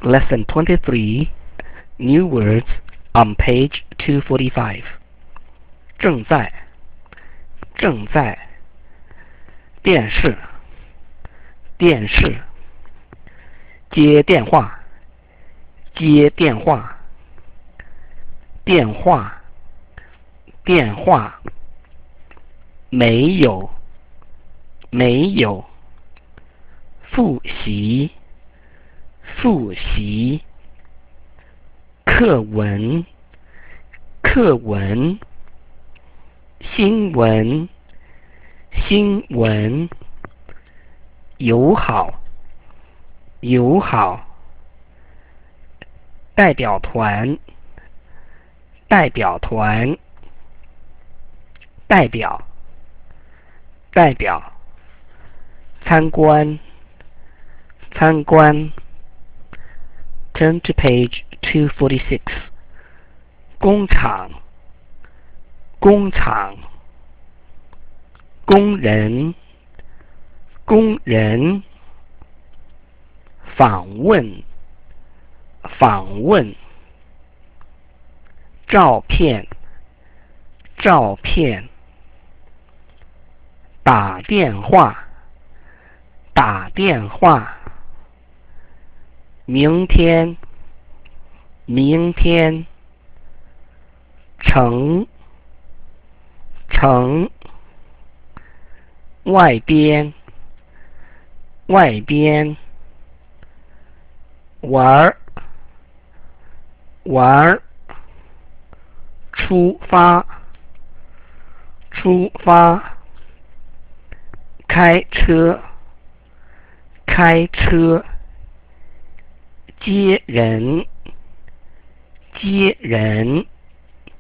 Lesson 23, New Words on page 245. 正在，正在，电视，电视，接电话，接电话，电话，电话，没有，没有，复习，复习，课文，课文，新闻，新闻，友好，友好，代表团，代表团，代表，代表，参观，参观。Turn to page 246. 工厂，工厂，工人，工人，访问，访问，照片，照片，打电话，打电话，明天，明天，城，城，外边，外边，玩儿，玩儿，出发，出发，开车，开车，接人，接人，